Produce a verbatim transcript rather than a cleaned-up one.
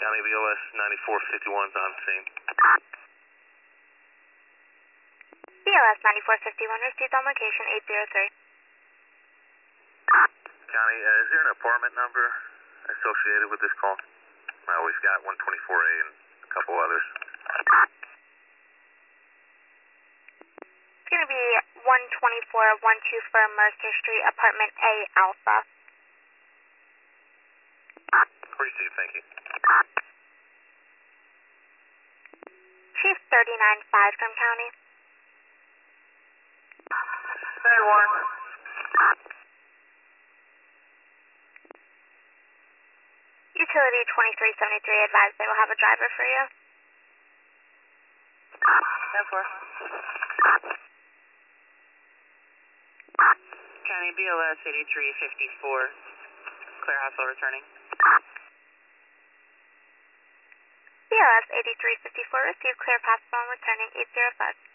County B L S ninety-four fifty-one is on scene. B L S ninety-four fifty-one received on location eight zero three. County, uh, is there an apartment number associated with this call? Well, we've got one twenty-four A and a couple others. It's going to be one twenty-four one twenty-four Mercer Street, apartment A Alpha. Received, thank you. Chief thirty-nine five from County. Hey, Warren. Utility twenty-three seventy-three advised they will have a driver for you. ten four. County B L S eighty-three fifty-four. Claire Hassel returning. B L S eighty-three fifty-four received clear pass phone returning eight zero five.